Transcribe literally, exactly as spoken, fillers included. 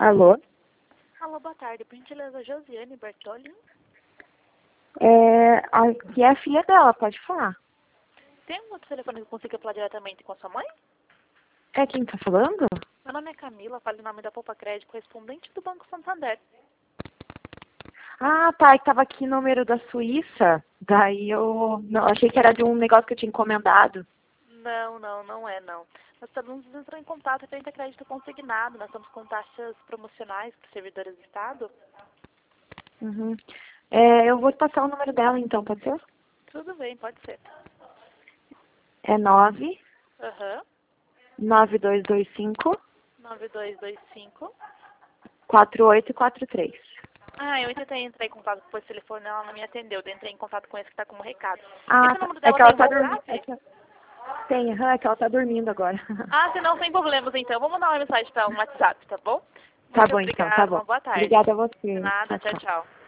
Alô? Alô, boa tarde. Por gentileza, Josiane Bertolli. É, aqui é a filha dela, pode falar. Tem um outro telefone que eu consiga falar diretamente com a sua mãe? É quem tá falando? Meu nome é Camila, falo em nome da Poupa Crédito, correspondente do Banco Santander. Ah, tá, que tava aqui no número da Suíça. Daí eu não, achei que era de um negócio que eu tinha encomendado. Não, não, não é, não. Nós estamos entrando em contato referente a crédito consignado. Nós estamos com taxas promocionais para os servidores do Estado. Uhum. É, eu vou te passar o número dela então, pode ser? Tudo bem, pode ser. É nove Aham. nove dois dois cinco nove dois dois cinco. quatro oito quatro três. Ah, eu tentei entrar em contato com esse telefone, ela não me atendeu. Eu entrei em contato com esse que está como recado. Ah, Esse tá. número É dela que tem ela tá dormindo. WhatsApp? É que... Tem, aham, é que ela tá dormindo agora. Ah, se não, sem problemas, então. Vou mandar uma mensagem para ela no WhatsApp, tá bom? Tá Muito bom então, tá obrigada, bom. uma boa tarde. Obrigada a De você. nada, Tchau, tchau, tchau. tchau.